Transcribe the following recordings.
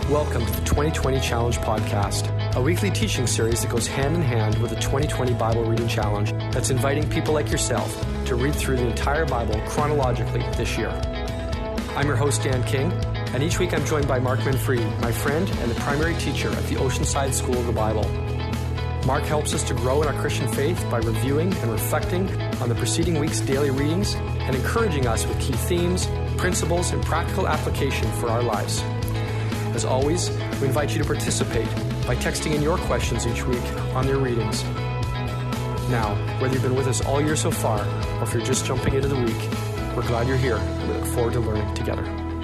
Welcome to the 2020 Challenge Podcast, a weekly teaching series that goes hand in hand with the 2020 Bible Reading Challenge that's inviting people like yourself to read through the entire Bible chronologically this year. I'm your host, Dan King, and each week I'm joined by Mark Manfredi, my friend and the primary teacher at the Oceanside School of the Bible. Mark helps us to grow in our Christian faith by reviewing and reflecting on the preceding week's daily readings and encouraging us with key themes, principles, and practical application for our lives. As always, we invite you to participate by texting in your questions each week on their readings. Now, whether you've been with us all year so far, or if you're just jumping into the week, we're glad you're here, and we look forward to learning together.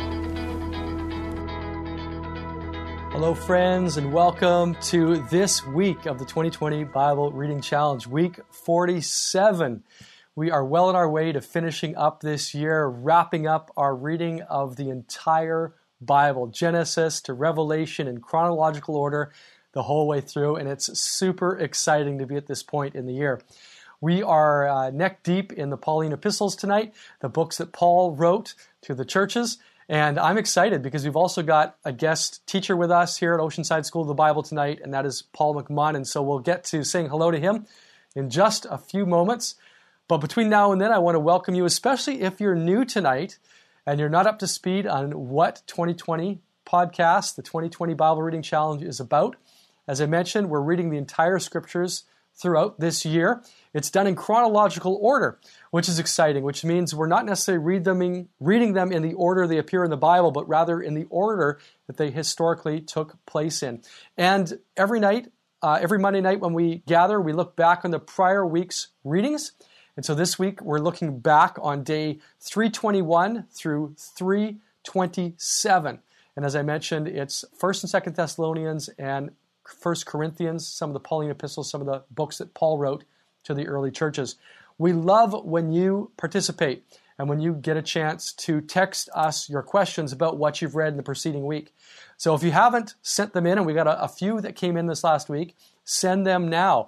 Hello, friends, and welcome to this week of the 2020 Bible Reading Challenge, week 47. We are well on our way to finishing up this year, wrapping up our reading of the entire Bible, Genesis to Revelation in chronological order the whole way through, and it's super exciting to be at this point in the year. We are neck deep in the Pauline epistles tonight, the books that Paul wrote to the churches, and I'm excited because we've also got a guest teacher with us here at Oceanside School of the Bible tonight, and that is Paul McMahon, and so we'll get to saying hello to him in just a few moments. But between now and then, I want to welcome you, especially if you're new tonight, and you're not up to speed on what 2020 podcast, the 2020 Bible Reading Challenge is about. As I mentioned, we're reading the entire scriptures throughout this year. It's done in chronological order, which is exciting, which means we're not necessarily reading them in the order they appear in the Bible, but rather in the order that they historically took place in. And every night, every Monday night when we gather, we look back on the prior week's readings. And so this week, we're looking back on day 321 through 327. And as I mentioned, it's 1st and 2nd Thessalonians and 1st Corinthians, some of the Pauline epistles, some of the books that Paul wrote to the early churches. We love when you participate and when you get a chance to text us your questions about what you've read in the preceding week. So if you haven't sent them in, and we got a few that came in this last week, send them now.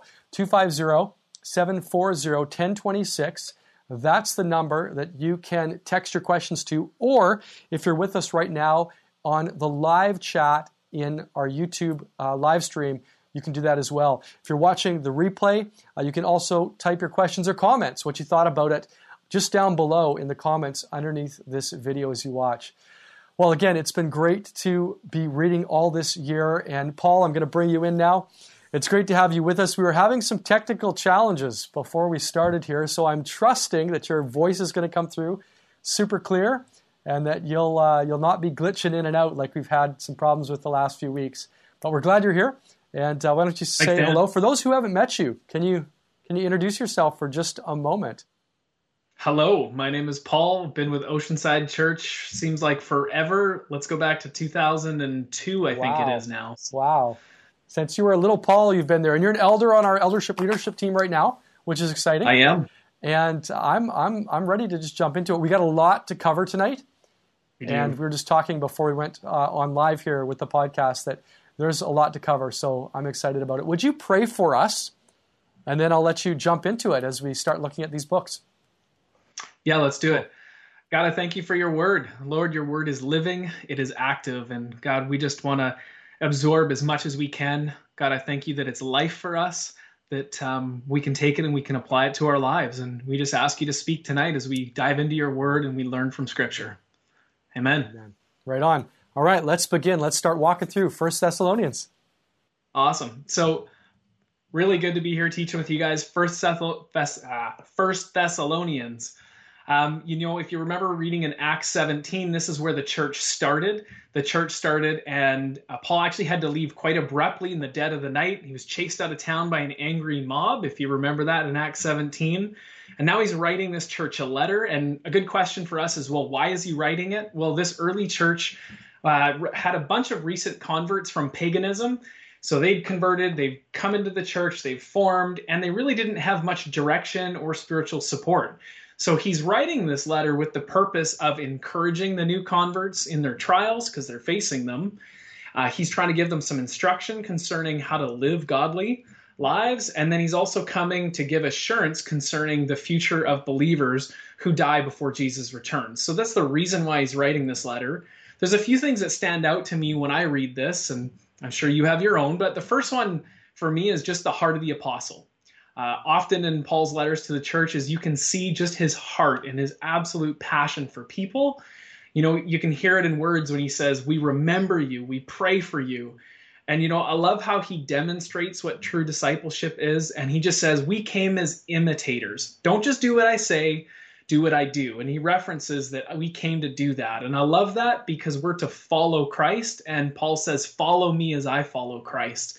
250-740-1026. That's the number that you can text your questions to, or if you're with us right now on the live chat in our YouTube live stream, you can do that as well. If you're watching the replay, you can also type your questions or comments, what you thought about it, just down below in the comments underneath this video as you watch. Well, again, it's been great to be reading all this year, and Paul, I'm going to bring you in now. It's great to have you with us. We were having some technical challenges before we started here, so I'm trusting that your voice is going to come through super clear and that you'll not be glitching in and out like we've had some problems with the last few weeks. But we're glad you're here, and why don't you say hello? For those who haven't met you, can you introduce yourself for just a moment? Hello, my name is Paul. Been with Oceanside Church, seems like forever. Let's go back to 2002, I think it is now. Wow. Since you were a little Paul, you've been there, and you're an elder on our eldership leadership team right now, which is exciting. I am, and I'm ready to just jump into it. We got a lot to cover tonight, and we were just talking before we went on live here with the podcast that there's a lot to cover. So I'm excited about it. Would you pray for us, and then I'll let you jump into it as we start looking at these books. Yeah, let's do it. God, I thank you for your word. Lord, your word is living, it is active, and God, we just want to absorb as much as we can. God, I thank you that it's life for us, that we can take it and we can apply it to our lives. And we just ask you to speak tonight as we dive into your word and we learn from Scripture. Amen. Amen. Right on. All right, let's begin. Let's start walking through 1 Thessalonians. Awesome. So really good to be here teaching with you guys. 1 Thessalonians. If you remember reading in Acts 17, this is where the church started. The church started, and Paul actually had to leave quite abruptly in the dead of the night. He was chased out of town by an angry mob, if you remember that in Acts 17. And now he's writing this church a letter. And a good question for us is, well, why is he writing it? Well, this early church had a bunch of recent converts from paganism. So they'd converted, they've come into the church, they've formed, and they really didn't have much direction or spiritual support. So he's writing this letter with the purpose of encouraging the new converts in their trials because they're facing them. He's trying to give them some instruction concerning how to live godly lives. And then he's also coming to give assurance concerning the future of believers who die before Jesus returns. So that's the reason why he's writing this letter. There's a few things that stand out to me when I read this, and I'm sure you have your own, but the first one for me is just the heart of the apostle. Often in Paul's letters to the churches, you can see just his heart and his absolute passion for people. You can hear it in words when he says, we remember you, we pray for you. And, I love how he demonstrates what true discipleship is. And he just says, we came as imitators. Don't just do what I say, do what I do. And he references that we came to do that. And I love that because we're to follow Christ. And Paul says, follow me as I follow Christ.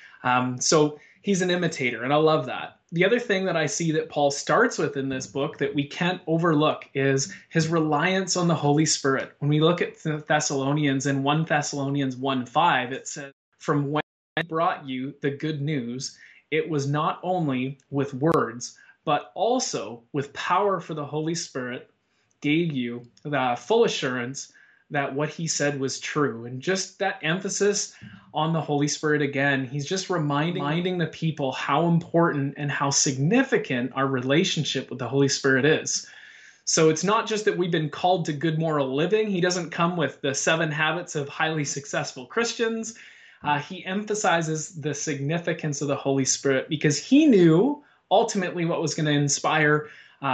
So he's an imitator. And I love that. The other thing that I see that Paul starts with in this book that we can't overlook is his reliance on the Holy Spirit. When we look at Thessalonians in 1 Thessalonians 1:5, it says, from when I brought you the good news, it was not only with words, but also with power, for the Holy Spirit gave you the full assurance that what he said was true. And just that emphasis on the Holy Spirit again, he's just reminding the people how important and how significant our relationship with the Holy Spirit is. So it's not just that we've been called to good moral living. He doesn't come with the 7 habits of highly successful Christians. He emphasizes the significance of the Holy Spirit because he knew ultimately what was going to inspire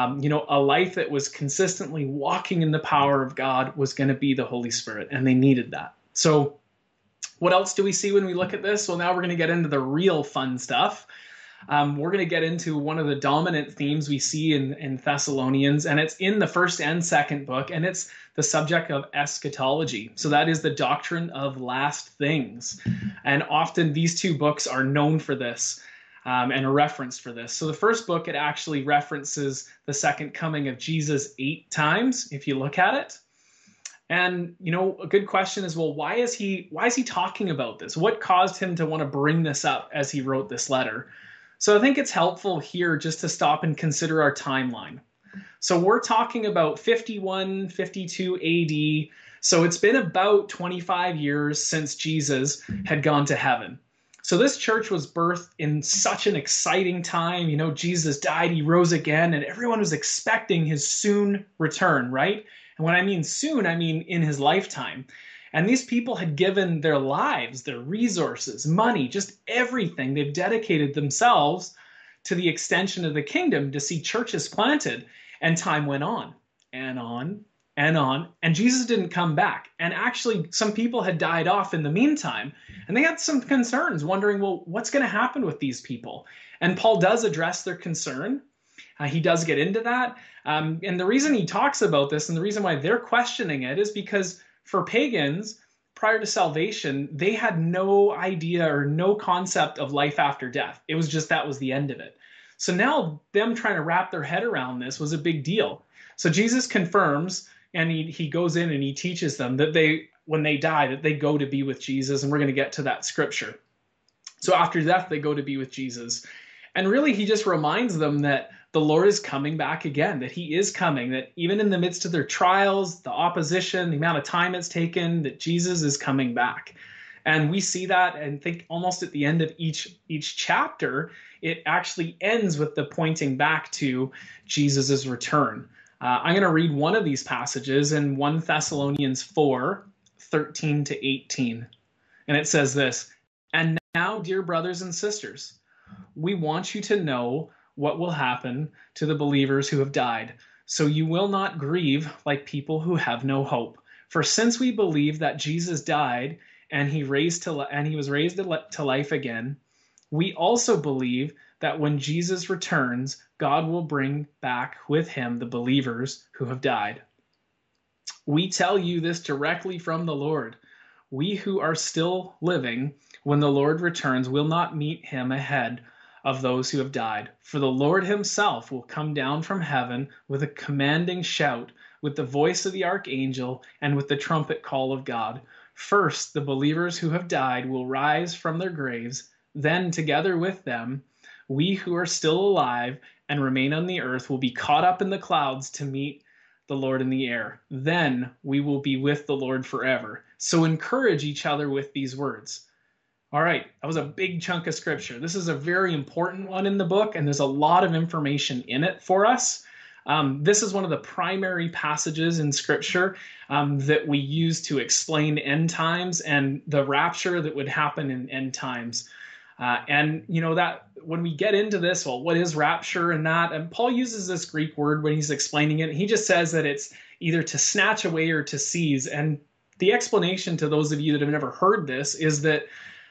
a life that was consistently walking in the power of God was going to be the Holy Spirit, and they needed that. So what else do we see when we look at this? Well, now we're going to get into the real fun stuff. We're going to get into one of the dominant themes we see in Thessalonians, and it's in the first and second book, and it's the subject of eschatology. So that is the doctrine of last things. And often these two books are known for this and are referenced for this. So the first book, it actually references the second coming of Jesus 8 times, if you look at it. And, a good question is, well, why is he talking about this? What caused him to want to bring this up as he wrote this letter? So I think it's helpful here just to stop and consider our timeline. So we're talking about 51, 52 AD. So it's been about 25 years since Jesus had gone to heaven. So this church was birthed in such an exciting time. Jesus died, he rose again, and everyone was expecting his soon return, right? And when I mean soon, I mean in his lifetime. And these people had given their lives, their resources, money, just everything. They've dedicated themselves to the extension of the kingdom to see churches planted. And time went on and on and on. And Jesus didn't come back. And actually, some people had died off in the meantime. And they had some concerns, wondering, well, what's going to happen with these people? And Paul does address their concern. He does get into that. And the reason he talks about this and the reason why they're questioning it is because for pagans, prior to salvation, they had no idea or no concept of life after death. It was just that was the end of it. So now them trying to wrap their head around this was a big deal. So Jesus confirms, and he goes in and he teaches them that when they die, that they go to be with Jesus. And we're going to get to that scripture. So after death, they go to be with Jesus. And really, he just reminds them that the Lord is coming back again, that he is coming, that even in the midst of their trials, the opposition, the amount of time it's taken, that Jesus is coming back. And we see that and think almost at the end of each chapter, it actually ends with the pointing back to Jesus's return. I'm going to read one of these passages in 1 Thessalonians 4, 13 to 18. And it says this, "And now, dear brothers and sisters, we want you to know what will happen to the believers who have died, so you will not grieve like people who have no hope. For since we believe that Jesus died and he was raised to life again, we also believe that when Jesus returns, God will bring back with him the believers who have died. We tell you this directly from the Lord. We who are still living, when the Lord returns, will not meet him ahead of those who have died. For the Lord himself will come down from heaven with a commanding shout, with the voice of the archangel, and with the trumpet call of God. First, the believers who have died will rise from their graves. Then, together with them, we who are still alive and remain on the earth will be caught up in the clouds to meet the Lord in the air. Then we will be with the Lord forever. So encourage each other with these words." All right, that was a big chunk of scripture. This is a very important one in the book, and there's a lot of information in it for us. This is one of the primary passages in Scripture that we use to explain end times and the rapture that would happen in end times. And that when we get into this, well, what is rapture and that? And Paul uses this Greek word when he's explaining it. He just says that it's either to snatch away or to seize. And the explanation to those of you that have never heard this is that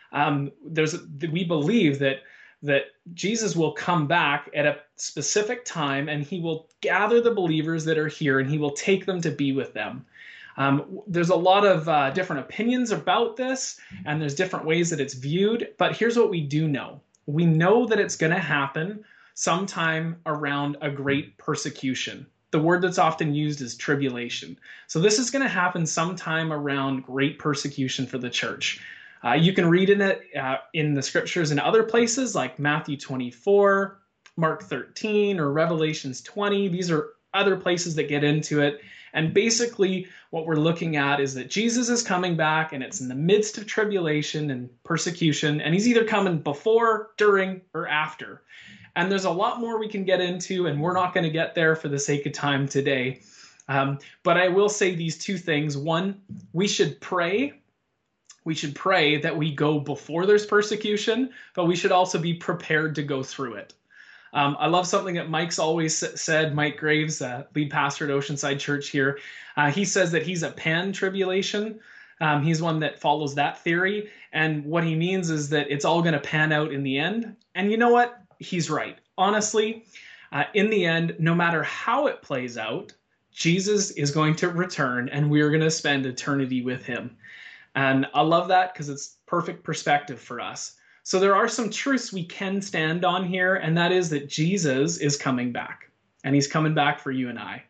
we believe that Jesus will come back at a specific time and he will gather the believers that are here and he will take them to be with them. There's a lot of different opinions about this, and there's different ways that it's viewed, but here's what we do know. We know that it's going to happen sometime around a great persecution. The word that's often used is tribulation. So this is going to happen sometime around great persecution for the church. You can read in it in the scriptures in other places like Matthew 24, Mark 13, or Revelations 20. These are other places that get into it. And basically what we're looking at is that Jesus is coming back, and it's in the midst of tribulation and persecution, and he's either coming before, during, or after. And there's a lot more we can get into, and we're not going to get there for the sake of time today. But I will say these two things. One, we should pray. We should pray that we go before there's persecution, but we should also be prepared to go through it. I love something that Mike's always said, Mike Graves, lead pastor at Oceanside Church here. He says that he's a pan-tribulation. He's one that follows that theory. And what he means is that it's all going to pan out in the end. And you know what? He's right. Honestly, in the end, no matter how it plays out, Jesus is going to return and we're going to spend eternity with him. And I love that because it's perfect perspective for us. So there are some truths we can stand on here, and that is that Jesus is coming back, and he's coming back for you and I.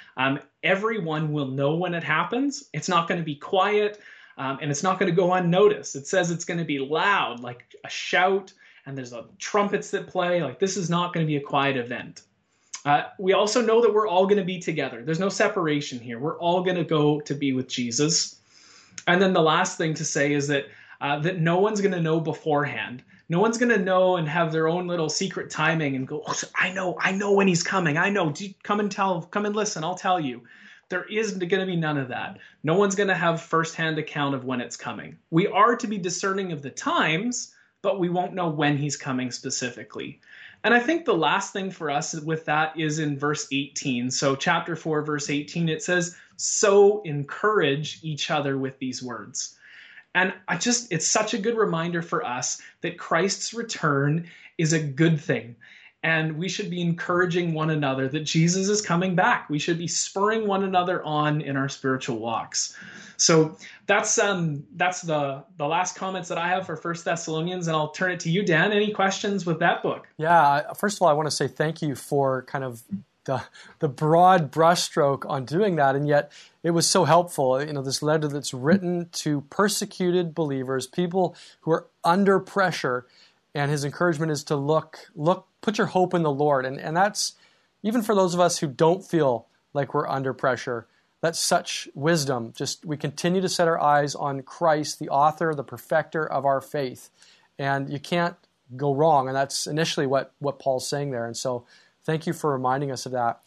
Everyone will know when it happens. It's not going to be quiet, and it's not going to go unnoticed. It says it's going to be loud, like a shout, and there's trumpets that play. Like, this is not going to be a quiet event. We also know that we're all going to be together. There's no separation here. We're all going to go to be with Jesus. And then the last thing to say is that no one's going to know beforehand. No one's going to know and have their own little secret timing and go, oh, I know when he's coming. I know. Come and listen. I'll tell you. There is going to be none of that. No one's going to have firsthand account of when it's coming. We are to be discerning of the times, but we won't know when he's coming specifically. And I think the last thing for us with that is in verse 18. So chapter 4, verse 18, it says, so encourage each other with these words. And it's such a good reminder for us that Christ's return is a good thing. And we should be encouraging one another that Jesus is coming back. We should be spurring one another on in our spiritual walks. So that's the last comments that I have for 1 Thessalonians, and I'll turn it to you, Dan. Any questions with that book? Yeah, first of all, I want to say thank you for kind of the broad brushstroke on doing that, and yet it was so helpful. This letter that's written to persecuted believers, people who are under pressure, and his encouragement is to look, put your hope in the Lord, and that's even for those of us who don't feel like we're under pressure. That's such wisdom. Just we continue to set our eyes on Christ, the author, the perfecter of our faith, and you can't go wrong. And that's initially what Paul's saying there. And so, thank you for reminding us of that.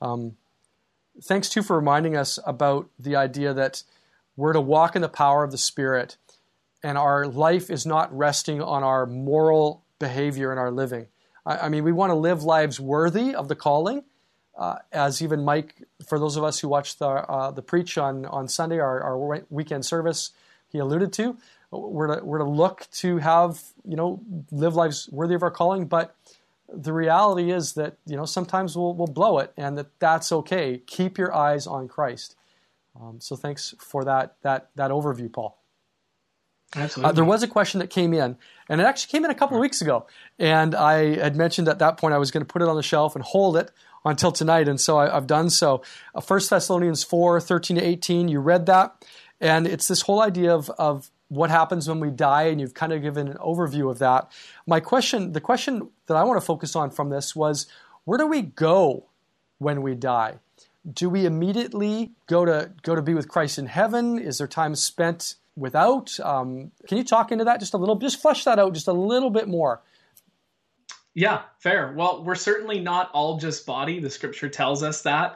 Thanks, too, for reminding us about the idea that we're to walk in the power of the Spirit, and our life is not resting on our moral behavior in our living. I mean, we want to live lives worthy of the calling, as even Mike, for those of us who watched the preach on Sunday, our weekend service, he alluded to. We're to look to have, live lives worthy of our calling, but the reality is that, sometimes we'll blow it, and that's okay. Keep your eyes on Christ. So thanks for that overview, Paul. Absolutely. There was a question that came in, and it actually came in a couple of weeks ago, and I had mentioned at that point I was going to put it on the shelf and hold it until tonight, and so I've done so. 1 Thessalonians 4, 13 to 18, you read that, and it's this whole idea of what happens when we die, and you've kind of given an overview of that. The question that I want to focus on from this was, where do we go when we die? Do we immediately go to be with Christ in heaven? Is there time spent without? Can you talk into that just a little? Just flesh that out just a little bit more. Yeah, fair. Well, we're certainly not all just body. The scripture tells us that.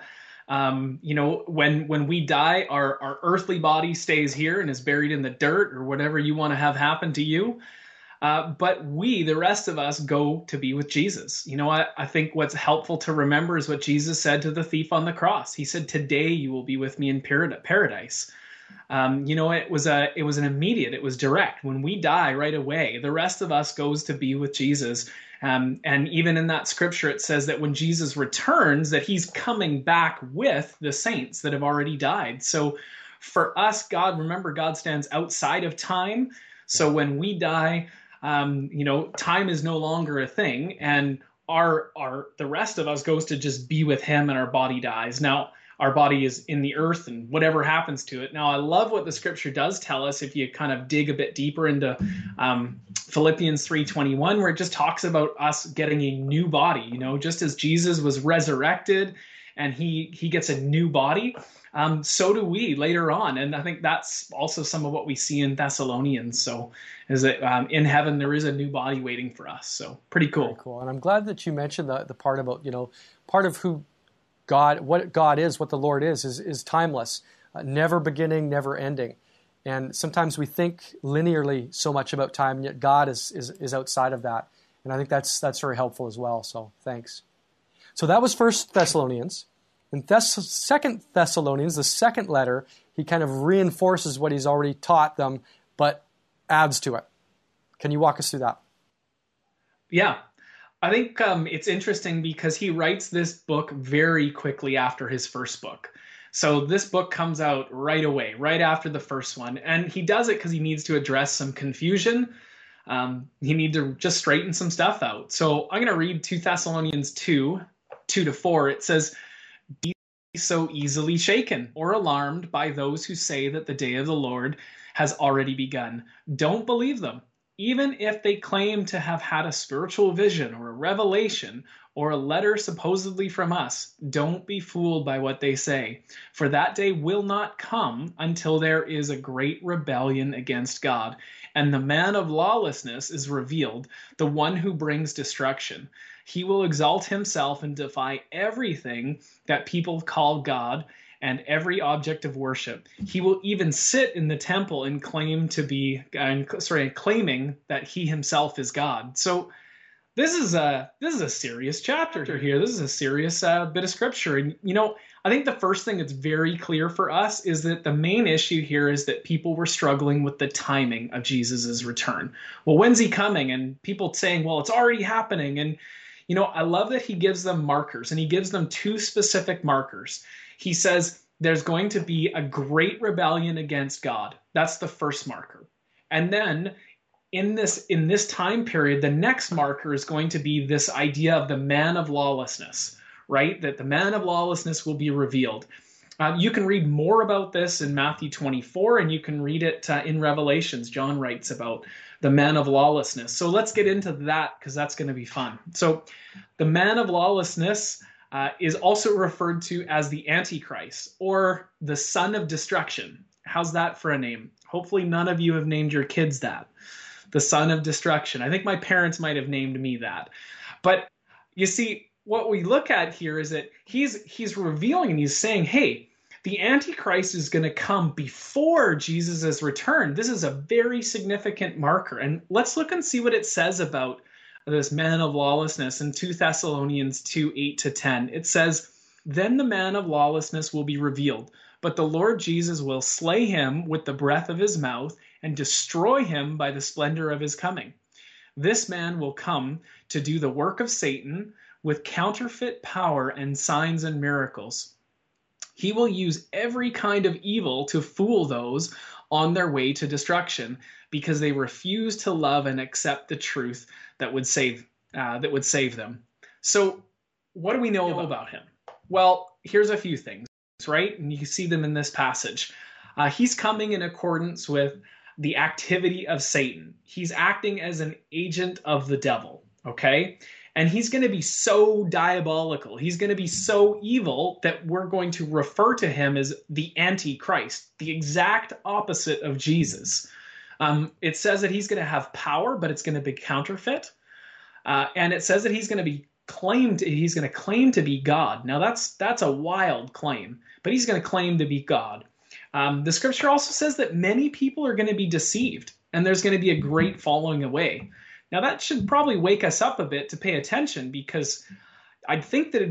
When we die, our earthly body stays here and is buried in the dirt or whatever you want to have happen to you. But we, the rest of us, go to be with Jesus. I think what's helpful to remember is what Jesus said to the thief on the cross. He said, "Today you will be with me in paradise." It was an immediate, it was direct. When we die right away, the rest of us goes to be with Jesus. And even in that scripture, it says that when Jesus returns, that he's coming back with the saints that have already died. So for us, remember, God stands outside of time. So when we die, time is no longer a thing, and the rest of us goes to just be with him, and our body dies. Now, our body is in the earth and whatever happens to it. Now, I love what the scripture does tell us if you kind of dig a bit deeper into Philippians 3:21, where it just talks about us getting a new body, just as Jesus was resurrected and he gets a new body. So do we later on. And I think that's also some of what we see in Thessalonians. So is that in heaven, there is a new body waiting for us. So pretty cool. Very cool. And I'm glad that you mentioned the part about, part of who what God is, what the Lord is timeless, never beginning, never ending. And sometimes we think linearly so much about time, yet God is outside of that. And I think that's very helpful as well. So thanks. So that was 1 Thessalonians. In 2 Thessalonians, the second letter, he kind of reinforces what he's already taught them, but adds to it. Can you walk us through that? Yeah. I think it's interesting because he writes this book very quickly after his first book. So this book comes out right away, right after the first one. And he does it because he needs to address some confusion. He needs to just straighten some stuff out. So I'm going to read 2 Thessalonians 2:2-4. It says, "Be so easily shaken or alarmed by those who say that the day of the Lord has already begun. Don't believe them. Even if they claim to have had a spiritual vision or a revelation or a letter supposedly from us, don't be fooled by what they say. For that day will not come until there is a great rebellion against God, and the man of lawlessness is revealed, the one who brings destruction. He will exalt himself and defy everything that people call God and every object of worship. He will even sit in the temple and claiming that he himself is God." So this is a serious chapter here. This is a serious bit of scripture. And I think the first thing that's very clear for us is that the main issue here is that people were struggling with the timing of Jesus's return. Well, when's he coming? And people saying, well, it's already happening. And I love that he gives them markers, and he gives them two specific markers. He says there's going to be a great rebellion against God. That's the first marker. And then in this time period, the next marker is going to be this idea of the man of lawlessness, right? That the man of lawlessness will be revealed. You can read more about this in Matthew 24, and you can read it in Revelations. John writes about the man of lawlessness. So let's get into that because that's going to be fun. So the man of lawlessness is also referred to as the Antichrist or the son of destruction. How's that for a name? Hopefully none of you have named your kids that. The son of destruction. I think my parents might have named me that. But you see, what we look at here is that he's revealing and he's saying, hey, the Antichrist is going to come before Jesus' return. This is a very significant marker. And let's look and see what it says about this man of lawlessness in 2 Thessalonians 2:8-10. It says, "Then the man of lawlessness will be revealed, but the Lord Jesus will slay him with the breath of his mouth and destroy him by the splendor of his coming. This man will come to do the work of Satan with counterfeit power and signs and miracles. He will use every kind of evil to fool those on their way to destruction, because they refuse to love and accept the truth that would save them." So what do we know about him? Well, here's a few things, right? And you see them in this passage. He's coming in accordance with the activity of Satan. He's acting as an agent of the devil, okay? And he's going to be so diabolical. He's going to be so evil that we're going to refer to him as the Antichrist, the exact opposite of Jesus. It says that he's going to have power, but it's going to be counterfeit. And it says that he's going to claim to be God. Now that's a wild claim, but he's going to claim to be God. The scripture also says that many people are going to be deceived, and there's going to be a great falling away. Now that should probably wake us up a bit to pay attention, because I'd think that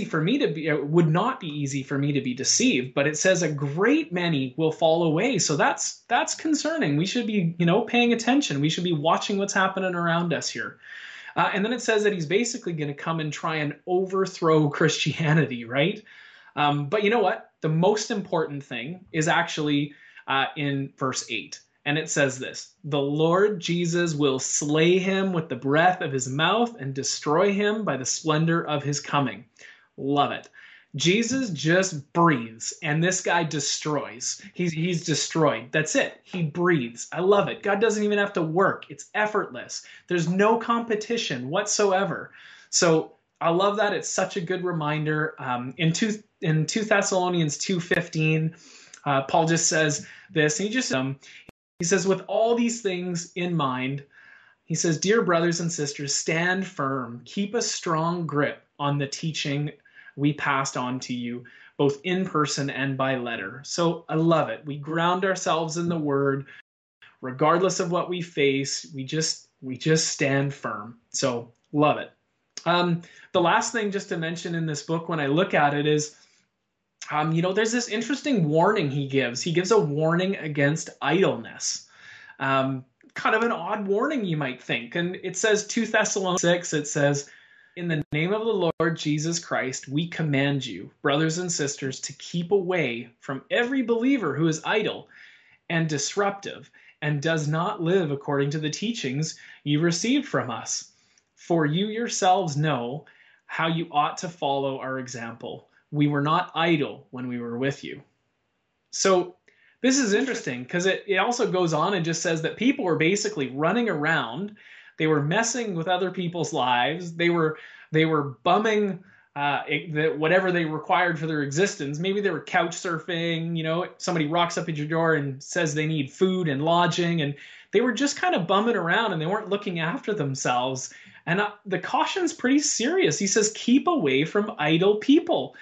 it would not be easy for me to be deceived, but it says a great many will fall away. So that's concerning. We should be, paying attention. We should be watching what's happening around us here. And then it says that he's basically going to come and try and overthrow Christianity, right? But you know what? The most important thing is actually in verse 8. And it says this: the Lord Jesus will slay him with the breath of his mouth and destroy him by the splendor of his coming. Love it. Jesus just breathes, and this guy destroys. He's destroyed. That's it. He breathes. I love it. God doesn't even have to work. It's effortless. There's no competition whatsoever. So I love that. It's such a good reminder. In 2 Thessalonians 2:15, Paul just says this. And he says, with all these things in mind, he says, dear brothers and sisters, stand firm. Keep a strong grip on the teaching we passed on to you, both in person and by letter. So I love it. We ground ourselves in the word, regardless of what we face. We just stand firm. So love it. The last thing just to mention in this book when I look at it is, there's this interesting warning he gives. He gives a warning against idleness. Kind of an odd warning, you might think. And it says 2 Thessalonians 6, it says, in the name of the Lord Jesus Christ, we command you, brothers and sisters, to keep away from every believer who is idle and disruptive and does not live according to the teachings you received from us. For you yourselves know how you ought to follow our example. We were not idle when we were with you. So this is interesting because it also goes on and just says that people were basically running around. They were messing with other people's lives. They were bumming whatever they required for their existence. Maybe they were couch surfing. Somebody rocks up at your door and says they need food and lodging, and they were just kind of bumming around and they weren't looking after themselves. And the caution's pretty serious. He says, keep away from idle people.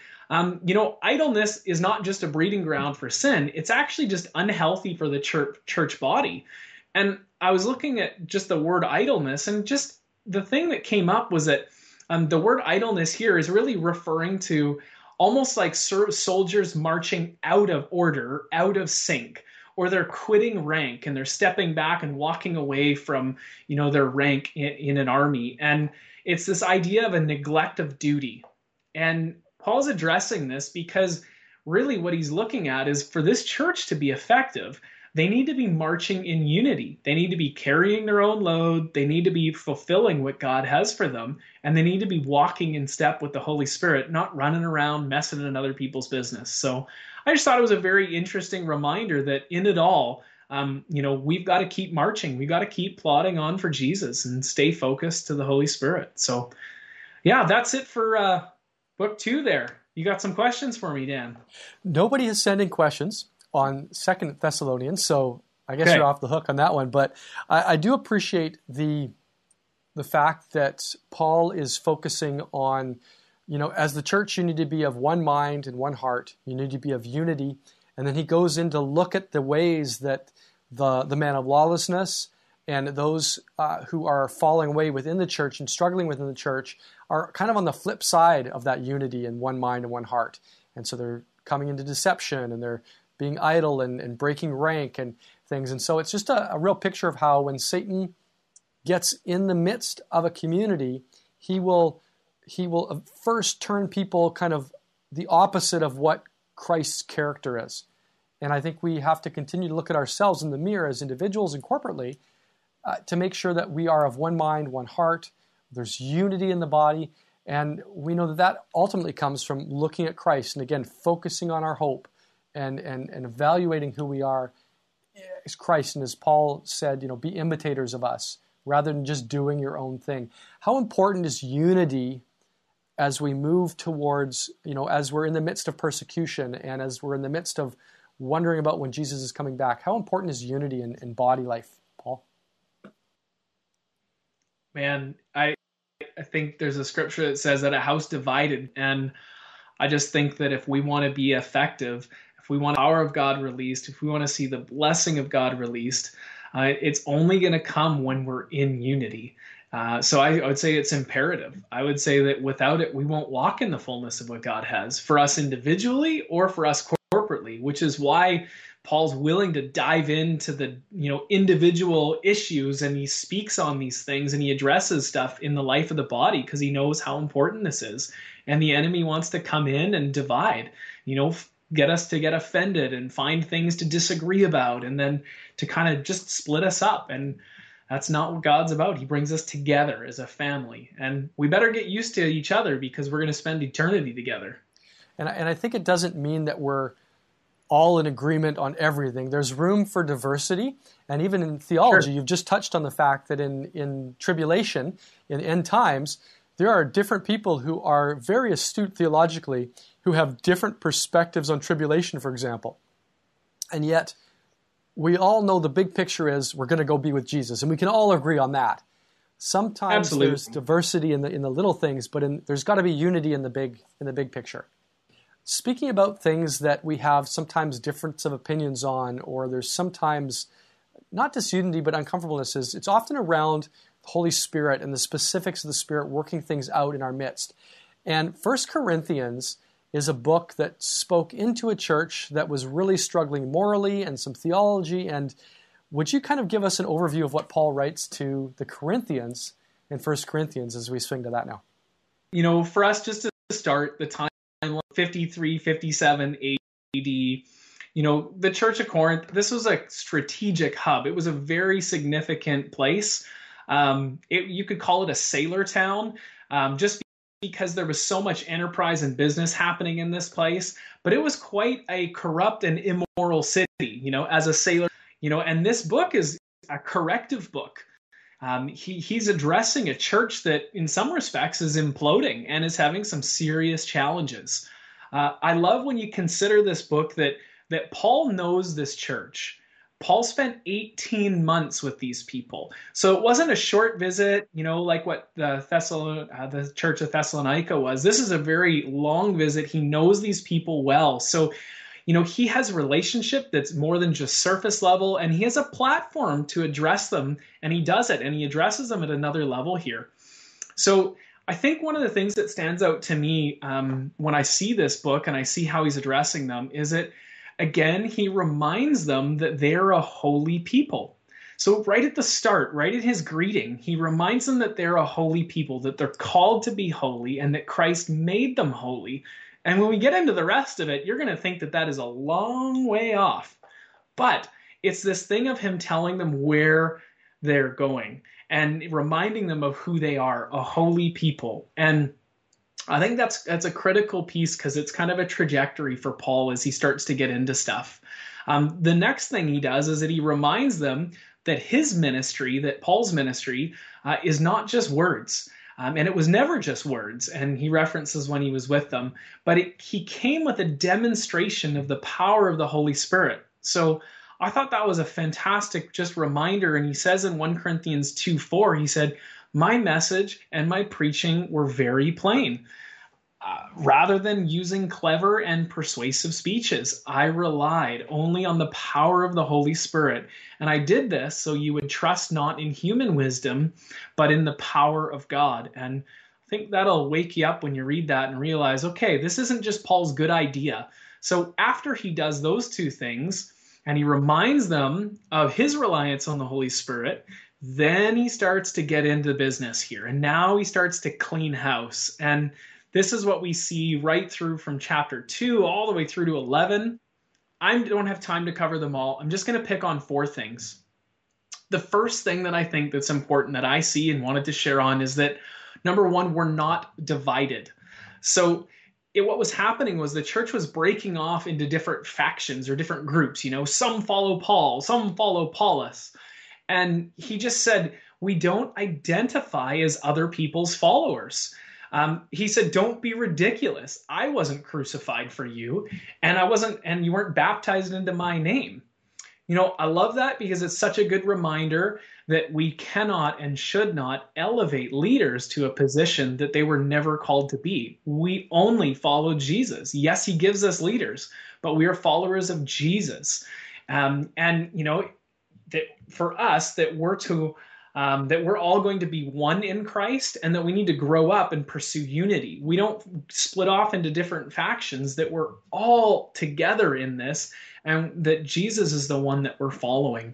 Idleness is not just a breeding ground for sin. It's actually just unhealthy for the church body. And I was looking at just the word idleness, and just the thing that came up was that the word idleness here is really referring to almost like soldiers marching out of order, out of sync, or they're quitting rank and they're stepping back and walking away from, their rank in an army. And it's this idea of a neglect of duty. And Paul's addressing this because really what he's looking at is, for this church to be effective, they need to be marching in unity. They need to be carrying their own load. They need to be fulfilling what God has for them. And they need to be walking in step with the Holy Spirit, not running around messing in other people's business. So I just thought it was a very interesting reminder that in it all, we've got to keep marching. We've got to keep plodding on for Jesus and stay focused to the Holy Spirit. So yeah, that's it for book 2 there. You got some questions for me, Dan? Nobody is sending questions on 2 Thessalonians, so I guess you're off the hook on that one. But I do appreciate the fact that Paul is focusing on, as the church, you need to be of one mind and one heart. You need to be of unity. And then he goes in to look at the ways that the man of lawlessness and those who are falling away within the church and struggling within the church are kind of on the flip side of that unity and one mind and one heart. And so they're coming into deception, and they're being idle and breaking rank and things. And so it's just a real picture of how when Satan gets in the midst of a community, he will first turn people kind of the opposite of what Christ's character is. And I think we have to continue to look at ourselves in the mirror as individuals and corporately to make sure that we are of one mind, one heart. There's unity in the body. And we know that ultimately comes from looking at Christ and, again, focusing on our hope and evaluating who we are as Christ. And as Paul said, be imitators of us rather than just doing your own thing. How important is unity as we move towards, as we're in the midst of persecution and as we're in the midst of wondering about when Jesus is coming back? How important is unity in body life, Paul? Man, I think there's a scripture that says that a house divided, and I just think that if we want to be effective, if we want the power of God released, if we want to see the blessing of God released, it's only going to come when we're in unity. So I would say it's imperative. I would say that without it, we won't walk in the fullness of what God has for us individually or for us corporately, which is why Paul's willing to dive into the individual issues, and he speaks on these things and he addresses stuff in the life of the body because he knows how important this is. And the enemy wants to come in and divide, get us to get offended and find things to disagree about, and then to kind of just split us up. And that's not what God's about. He brings us together as a family, and we better get used to each other because we're going to spend eternity together. And I think it doesn't mean that we're all in agreement on everything. There's room for diversity. And even in theology, Sure. You've just touched on the fact that in tribulation, in end times, there are different people who are very astute theologically, who have different perspectives on tribulation, for example. And yet, we all know the big picture is we're going to go be with Jesus, and we can all agree on that. Sometimes Absolutely. There's diversity in the little things, but there's got to be unity in the big picture. Speaking about things that we have sometimes difference of opinions on, or there's sometimes not disunity but uncomfortableness, it's often around the Holy Spirit and the specifics of the Spirit working things out in our midst. And 1 Corinthians is a book that spoke into a church that was really struggling morally and some theology. And would you kind of give us an overview of what Paul writes to the Corinthians in 1 Corinthians as we swing to that now? For us, just to start, the time 53, 57 AD, the Church of Corinth, this was a strategic hub. It was a very significant place. You could call it a sailor town, just because there was so much enterprise and business happening in this place. But it was quite a corrupt and immoral city, as a sailor, and this book is a corrective book. He's addressing a church that in some respects is imploding and is having some serious challenges. I love when you consider this book that Paul knows this church. Paul spent 18 months with these people. So it wasn't a short visit, like what the church of Thessalonica was. This is a very long visit. He knows these people well. So he has a relationship that's more than just surface level, and he has a platform to address them, and he does it, and he addresses them at another level here. So I think one of the things that stands out to me when I see this book and I see how he's addressing them is that, again, he reminds them that they're a holy people. So right at the start, right at his greeting, he reminds them that they're a holy people, that they're called to be holy, and that Christ made them holy. And when we get into the rest of it, you're going to think that that is a long way off. But it's this thing of him telling them where they're going and reminding them of who they are, a holy people. And I think that's a critical piece because it's kind of a trajectory for Paul as he starts to get into stuff. The next thing he does is that he reminds them that his ministry, that Paul's ministry, is not just words. And it was never just words, and he references when he was with them, but he came with a demonstration of the power of the Holy Spirit. So I thought that was a fantastic just reminder, and he says in 1 Corinthians 2:4, he said, "My message and my preaching were very plain. Rather than using clever and persuasive speeches, I relied only on the power of the Holy Spirit. And I did this so you would trust not in human wisdom, but in the power of God." And I think that'll wake you up when you read that and realize, okay, this isn't just Paul's good idea. So after he does those two things, and he reminds them of his reliance on the Holy Spirit, then he starts to get into business here. And now he starts to clean house. And this is what we see right through from chapter 2 all the way through to 11. I don't have time to cover them all. I'm just going to pick on 4 things. The first thing that I think that's important that I see and wanted to share on is that, number one, we're not divided. So what was happening was the church was breaking off into different factions or different groups. Some follow Paul, some follow Apollos. And he just said, we don't identify as other people's followers. He said, don't be ridiculous. I wasn't crucified for you, and you weren't baptized into my name. I love that because it's such a good reminder that we cannot and should not elevate leaders to a position that they were never called to be. We only follow Jesus. Yes, he gives us leaders, but we are followers of Jesus. And that for us, that we're all going to be one in Christ, and that we need to grow up and pursue unity. We don't split off into different factions, that we're all together in this, and that Jesus is the one that we're following.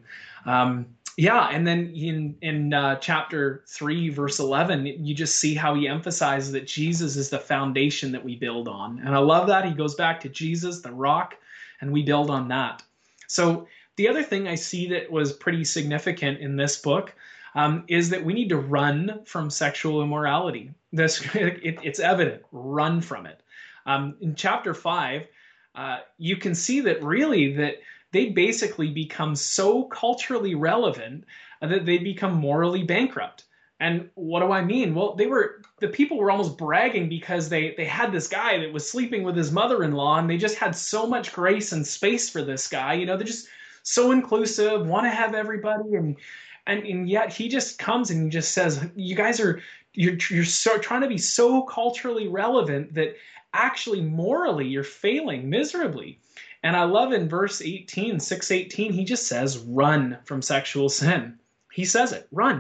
And then in chapter 3, verse 11, you just see how he emphasizes that Jesus is the foundation that we build on. And I love that. He goes back to Jesus, the rock, and we build on that. So the other thing I see that was pretty significant in this book is that we need to run from sexual immorality. It's evident. Run from it. In chapter 5, you can see that really that they basically become so culturally relevant that they become morally bankrupt. And what do I mean? Well, the people were almost bragging because they had this guy that was sleeping with his mother-in-law, and they just had so much grace and space for this guy. They're just so inclusive, want to have everybody, and yet he just comes and he just says, you guys you're so trying to be so culturally relevant that actually morally you're failing miserably. And I love in verse 18, 6:18, he just says, run from sexual sin. He says it, run.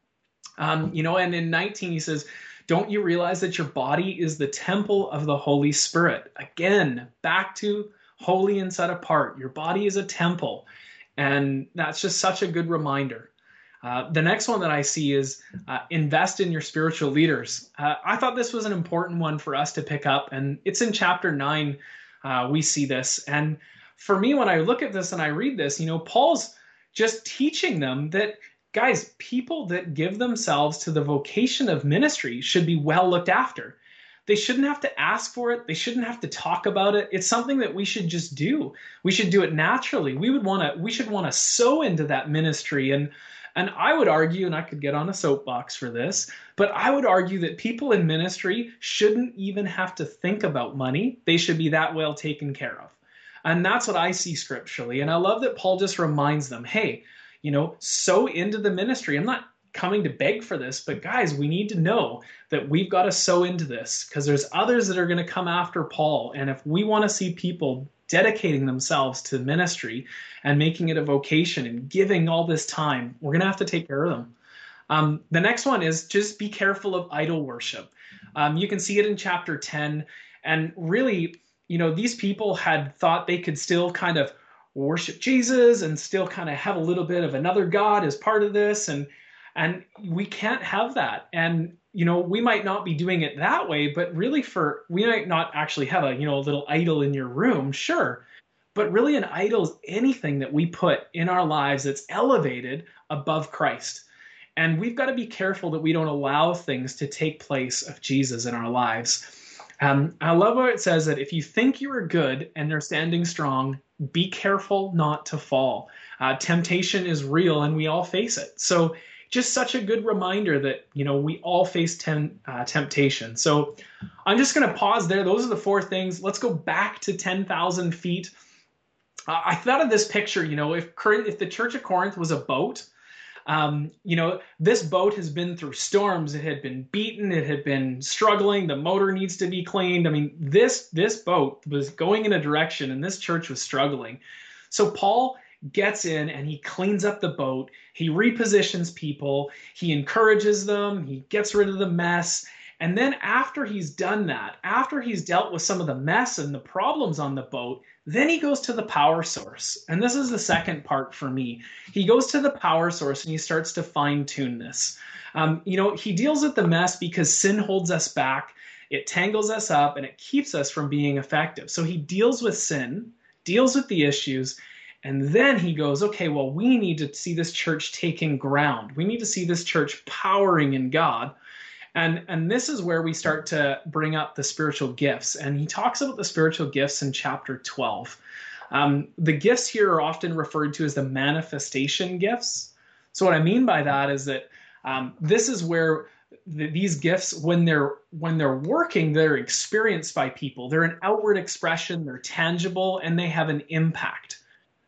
And in 19, he says, don't you realize that your body is the temple of the Holy Spirit? Again, back to holy and set apart. Your body is a temple. And that's just such a good reminder. The next one that I see is invest in your spiritual leaders. I thought this was an important one for us to pick up, and it's in chapter 9. We see this. And for me, when I look at this and I read this, Paul's just teaching them that, guys, people that give themselves to the vocation of ministry should be well looked after. They shouldn't have to ask for it. They shouldn't have to talk about it. It's something that we should just do. We should do it naturally. We should want to sow into that ministry. And I would argue, and I could get on a soapbox for this, but I would argue that people in ministry shouldn't even have to think about money. They should be that well taken care of. And that's what I see scripturally. And I love that Paul just reminds them, hey, sow into the ministry. I'm not coming to beg for this, but guys, we need to know that we've got to sow into this, because there's others that are going to come after Paul. And if we want to see people dedicating themselves to ministry and making it a vocation and giving all this time, we're going to have to take care of them. The next one is just be careful of idol worship. You can see it in chapter 10. And really, these people had thought they could still kind of worship Jesus and still kind of have a little bit of another God as part of this. And we can't have that. And, we might not be doing it that way, but really we might not actually have a little idol in your room, sure. But really an idol is anything that we put in our lives that's elevated above Christ. And we've got to be careful that we don't allow things to take place of Jesus in our lives. I love what it says that if you think you are good and they're standing strong, be careful not to fall. Temptation is real and we all face it. So just such a good reminder that, we all face temptation. So I'm just going to pause there. Those are the 4 things. Let's go back to 10,000 feet. I thought of this picture, if the Church of Corinth was a boat, this boat has been through storms. It had been beaten. It had been struggling. The motor needs to be cleaned. I mean, this boat was going in a direction and this church was struggling. So Paul gets in and he cleans up the boat. He repositions people. He encourages them. He gets rid of the mess. And then after he's done that, after he's dealt with some of the mess and the problems on the boat, then he goes to the power source. And this is the second part for me. He goes to the power source and he starts to fine-tune this. He deals with the mess because sin holds us back. It tangles us up and it keeps us from being effective. So he deals with sin, deals with the issues, and then he goes, okay, well, we need to see this church taking ground. We need to see this church powering in God. And this is where we start to bring up the spiritual gifts. And he talks about the spiritual gifts in chapter 12. The gifts here are often referred to as the manifestation gifts. So what I mean by that is that this is where these gifts, when they're working, they're experienced by people. They're an outward expression, they're tangible, and they have an impact.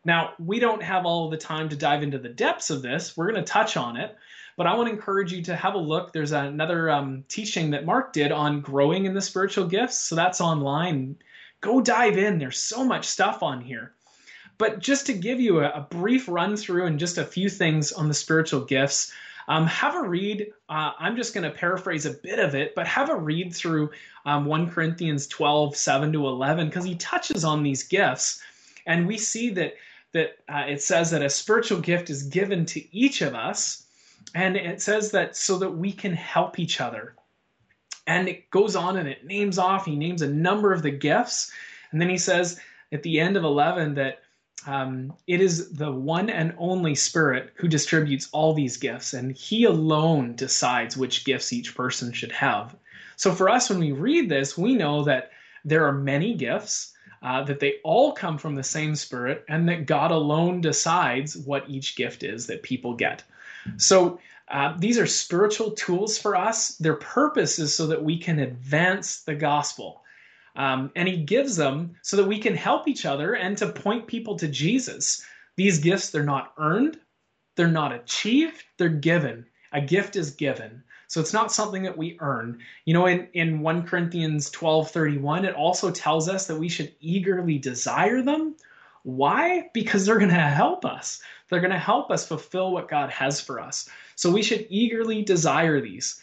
Now, we don't have all the time to dive into the depths of this. We're going to touch on it, but I want to encourage you to have a look. There's another teaching that Mark did on growing in the spiritual gifts. So that's online. Go dive in. There's so much stuff on here. But just to give you a brief run through and just a few things on the spiritual gifts, have a read. I'm just going to paraphrase a bit of it, but have a read through 1 Corinthians 12, 7 to 11, because he touches on these gifts. And we see that it says that a spiritual gift is given to each of us. And it says that so that we can help each other. And it goes on and he names a number of the gifts. And then he says at the end of 11 that it is the one and only Spirit who distributes all these gifts, and he alone decides which gifts each person should have. So for us, when we read this, we know that there are many gifts, that they all come from the same Spirit, and that God alone decides what each gift is that people get. So these are spiritual tools for us. Their purpose is so that we can advance the gospel. And he gives them so that we can help each other and to point people to Jesus. These gifts, they're not earned, they're not achieved, they're given. A gift is given. So it's not something that we earn. You know, in 1 Corinthians 12:31, it also tells us that we should eagerly desire them. Why? Because they're going to help us. They're going to help us fulfill what God has for us. So we should eagerly desire these.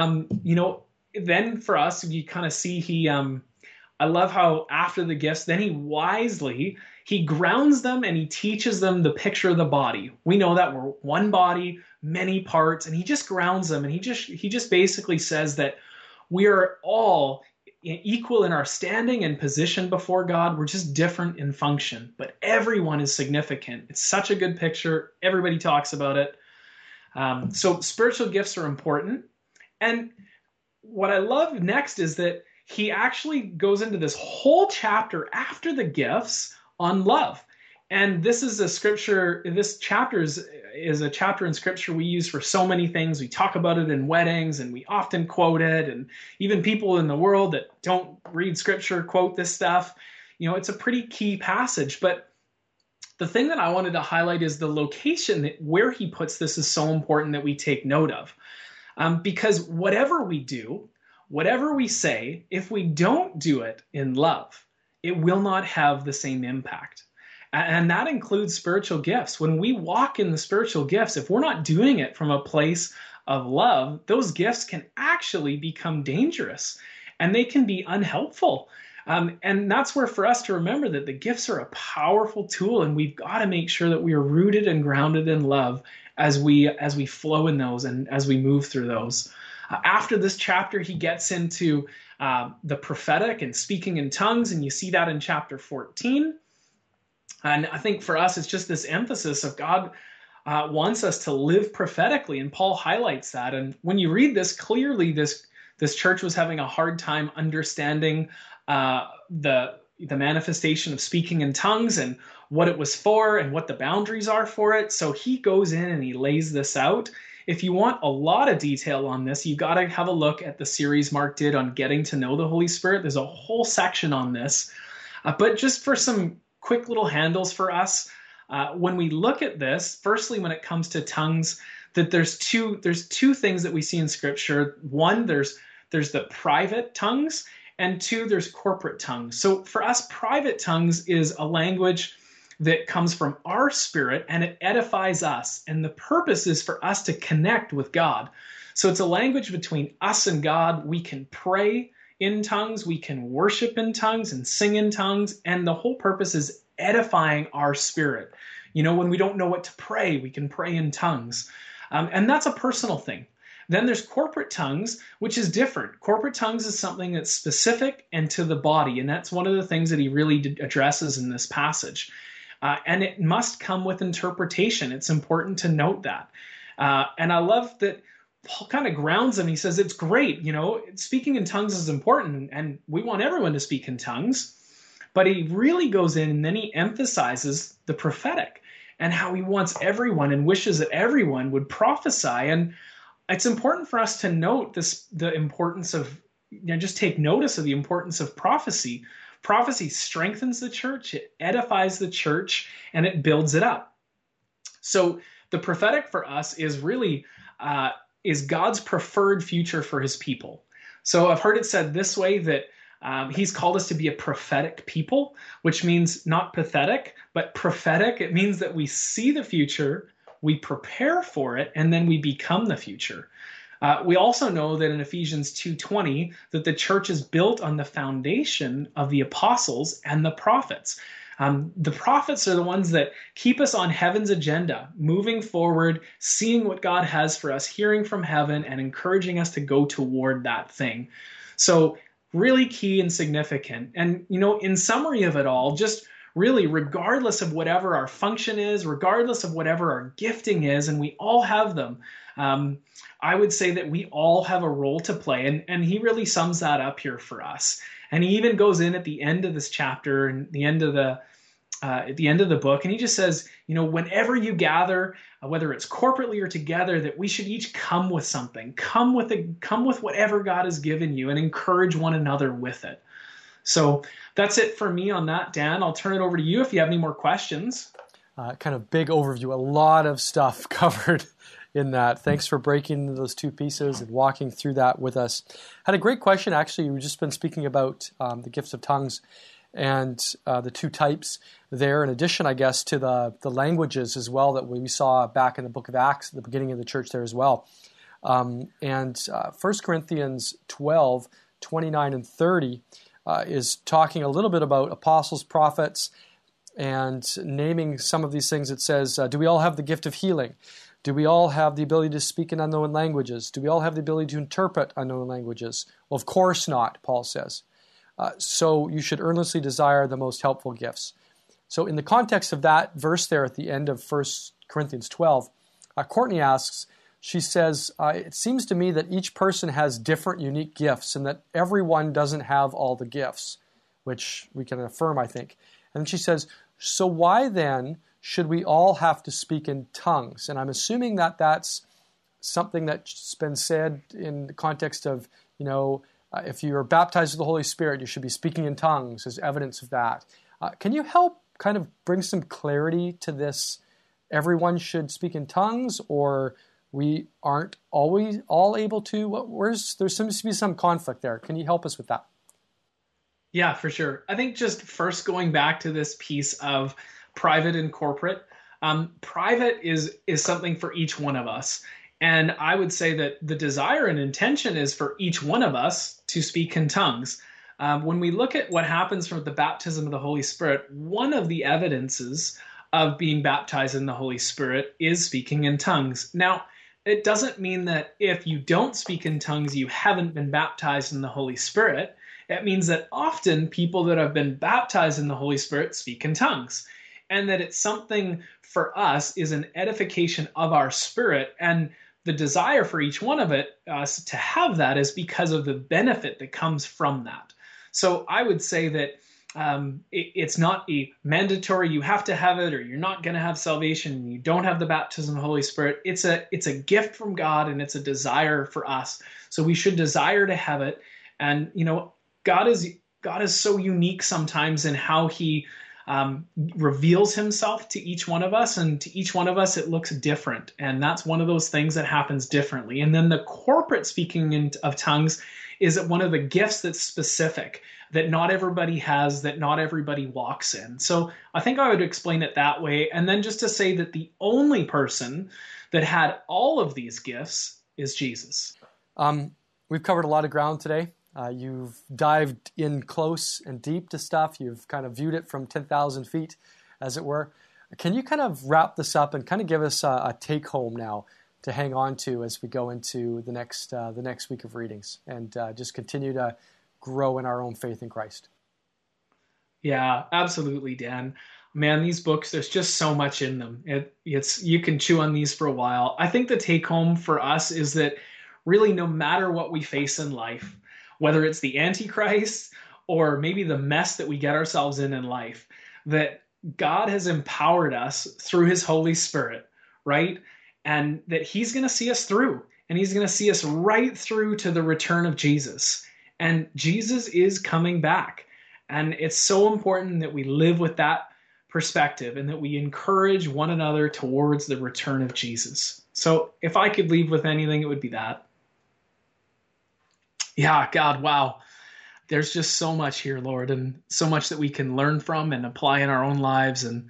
Then for us, you kind of see I love how after the gifts, then he grounds them and he teaches them the picture of the body. We know that we're one body, many parts, and he just grounds them. And he just basically says that we are all equal in our standing and position before God. We're just different in function, but everyone is significant. It's such a good picture. Everybody talks about it. So spiritual gifts are important. And what I love next is that he actually goes into this whole chapter after the gifts on love. And this is a scripture, this chapter is a chapter in scripture we use for so many things. We talk about it in weddings and we often quote it. And even people in the world that don't read scripture quote this stuff. You know, it's a pretty key passage. But the thing that I wanted to highlight is the location where he puts this is so important that we take note of. Because whatever we do, whatever we say, if we don't do it in love, it will not have the same impact. And that includes spiritual gifts. When we walk in the spiritual gifts, if we're not doing it from a place of love, those gifts can actually become dangerous and they can be unhelpful. And that's where for us to remember that the gifts are a powerful tool, and we've got to make sure that we are rooted and grounded in love as we flow in those and as we move through those. After this chapter, he gets into the prophetic and speaking in tongues, and you see that in chapter 14. And I think for us, it's just this emphasis of God wants us to live prophetically, and Paul highlights that. And when you read this, clearly this church was having a hard time understanding the manifestation of speaking in tongues and what it was for and what the boundaries are for it. So he goes in and he lays this out. If you want a lot of detail on this, you got to have a look at the series Mark did on getting to know the Holy Spirit. There's a whole section on this. But just for some quick little handles for us, when we look at this, firstly, when it comes to tongues, that there's two things that we see in Scripture. One, there's the private tongues, and two, there's corporate tongues. So for us, private tongues is a language that comes from our spirit and it edifies us. And the purpose is for us to connect with God. So it's a language between us and God. We can pray in tongues, we can worship in tongues and sing in tongues. And the whole purpose is edifying our spirit. You know, when we don't know what to pray, we can pray in tongues. And that's a personal thing. Then there's corporate tongues, which is different. Corporate tongues is something that's specific and to the body. And that's one of the things that he really addresses in this passage. And it must come with interpretation. It's important to note that. And I love that Paul kind of grounds him. He says, it's great, you know, speaking in tongues is important and we want everyone to speak in tongues. But he really goes in and then he emphasizes the prophetic and how he wants everyone and wishes that everyone would prophesy. And it's important for us to note the importance of, just take notice of the importance of prophecy Prophecy strengthens the church, it edifies the church, and it builds it up. So the prophetic for us is really is God's preferred future for his people. So I've heard it said this way, that he's called us to be a prophetic people, which means not pathetic, but prophetic. It means that we see the future, we prepare for it, and then we become the future. We also know that in Ephesians 2:20 that the church is built on the foundation of the apostles and the prophets. The prophets are the ones that keep us on heaven's agenda, moving forward, seeing what God has for us, hearing from heaven, and encouraging us to go toward that thing. So really key and significant. And, in summary of it all, just really, regardless of whatever our function is, regardless of whatever our gifting is, and we all have them, I would say that we all have a role to play. And he really sums that up here for us. And he even goes in at the end of this chapter and at the end of the book, and he just says, whenever you gather, whether it's corporately or together, that we should each come with something, come with whatever God has given you, and encourage one another with it. So that's it for me on that, Dan. I'll turn it over to you if you have any more questions. Kind of big overview, a lot of stuff covered in that. Thanks for breaking those two pieces and walking through that with us. Had a great question, actually. We've just been speaking about the gifts of tongues and the two types there, in addition, I guess, to the languages as well that we saw back in the book of Acts at the beginning of the church there as well. And 1 Corinthians 12, 29 and 30 is talking a little bit about apostles, prophets, and naming some of these things. It says, do we all have the gift of healing? Do we all have the ability to speak in unknown languages? Do we all have the ability to interpret unknown languages? Well, of course not, Paul says. So you should earnestly desire the most helpful gifts. So in the context of that verse there at the end of 1 Corinthians 12, Courtney asks, she says, it seems to me that each person has different unique gifts and that everyone doesn't have all the gifts, which we can affirm, I think. And she says, so why then should we all have to speak in tongues? And I'm assuming that that's something that's been said in the context of, if you are baptized with the Holy Spirit, you should be speaking in tongues as evidence of that. Can you help kind of bring some clarity to this? Everyone should speak in tongues, or we aren't always all able to? There seems to be some conflict there. Can you help us with that? Yeah, for sure. I think just first going back to this piece of private and corporate. Private is something for each one of us. And I would say that the desire and intention is for each one of us to speak in tongues. When we look at what happens from the baptism of the Holy Spirit, one of the evidences of being baptized in the Holy Spirit is speaking in tongues. Now, it doesn't mean that if you don't speak in tongues, you haven't been baptized in the Holy Spirit. It means that often people that have been baptized in the Holy Spirit speak in tongues. And that it's something for us is an edification of our spirit. And the desire for each one of us to have that is because of the benefit that comes from that. So I would say that it's not a mandatory, you have to have it, or you're not going to have salvation and you don't have the baptism of the Holy Spirit. It's a gift from God, and it's a desire for us. So we should desire to have it. And, God is so unique sometimes in how he reveals himself to each one of us, and to each one of us it looks different, and that's one of those things that happens differently. And then the corporate speaking of tongues is one of the gifts that's specific, that not everybody has, that not everybody walks in. So I think I would explain it that way, and then just to say that the only person that had all of these gifts is Jesus. We've covered a lot of ground today. You've dived in close and deep to stuff. You've kind of viewed it from 10,000 feet, as it were. Can you kind of wrap this up and kind of give us a take-home now to hang on to as we go into the next week of readings and just continue to grow in our own faith in Christ? Yeah, absolutely, Dan. Man, these books, there's just so much in them. It's you can chew on these for a while. I think the take-home for us is that really no matter what we face in life, whether it's the Antichrist or maybe the mess that we get ourselves in life, that God has empowered us through his Holy Spirit, right? And that he's going to see us through, and he's going to see us right through to the return of Jesus. And Jesus is coming back. And it's so important that we live with that perspective and that we encourage one another towards the return of Jesus. So if I could leave with anything, it would be that. Yeah, God, wow. There's just so much here, Lord, and so much that we can learn from and apply in our own lives. And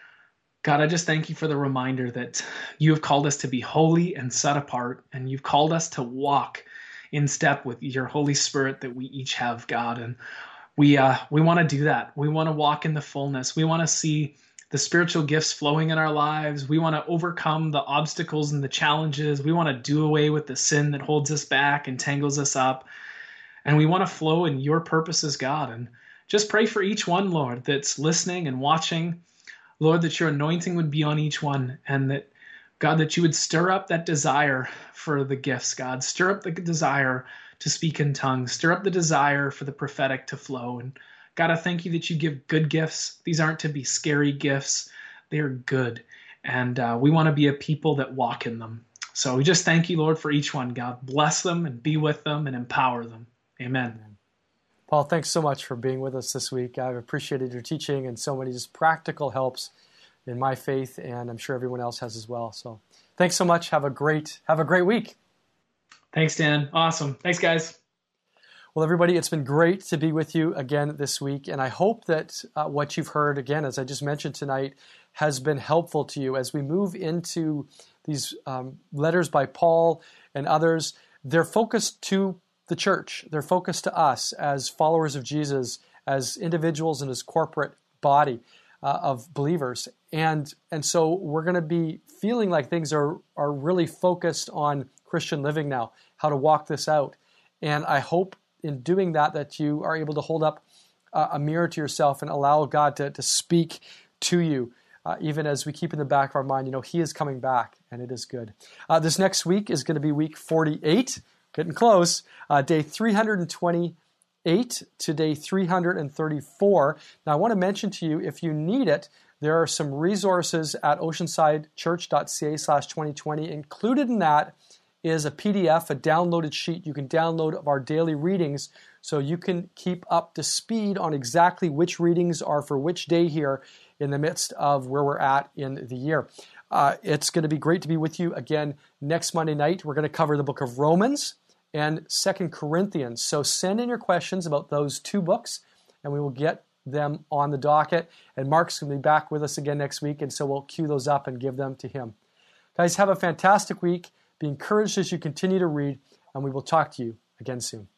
God, I just thank you for the reminder that you have called us to be holy and set apart, and you've called us to walk in step with your Holy Spirit that we each have, God. And we want to do that. We want to walk in the fullness. We want to see the spiritual gifts flowing in our lives. We want to overcome the obstacles and the challenges. We want to do away with the sin that holds us back and tangles us up. And we want to flow in your purposes, God. And just pray for each one, Lord, that's listening and watching. Lord, that your anointing would be on each one, and that, God, that you would stir up that desire for the gifts, God. Stir up the desire to speak in tongues. Stir up the desire for the prophetic to flow. And God, I thank you that you give good gifts. These aren't to be scary gifts. They are good. And we want to be a people that walk in them. So we just thank you, Lord, for each one. God, bless them and be with them and empower them. Amen. Paul, thanks so much for being with us this week. I've appreciated your teaching and so many just practical helps in my faith, and I'm sure everyone else has as well. So thanks so much. Have a great week. Thanks, Dan. Awesome. Thanks, guys. Well, everybody, it's been great to be with you again this week, and I hope that what you've heard, again, as I just mentioned tonight, has been helpful to you as we move into these letters by Paul and others. They're focused to the church. They're focused to us as followers of Jesus, as individuals in his corporate body of believers. And so we're going to be feeling like things are really focused on Christian living now, how to walk this out. And I hope in doing that you are able to hold up a mirror to yourself and allow God to speak to you, even as we keep in the back of our mind, he is coming back, and it is good. This next week is going to be week 48. Getting close. Day 328 to day 334. Now, I want to mention to you, if you need it, there are some resources at oceansidechurch.ca/2020. Included in that is a PDF, a downloaded sheet you can download of our daily readings so you can keep up to speed on exactly which readings are for which day here in the midst of where we're at in the year. It's going to be great to be with you again next Monday night. We're going to cover the book of Romans and 2 Corinthians. So send in your questions about those two books, and we will get them on the docket. And Mark's going to be back with us again next week, and so we'll queue those up and give them to him. Guys, have a fantastic week. Be encouraged as you continue to read, and we will talk to you again soon.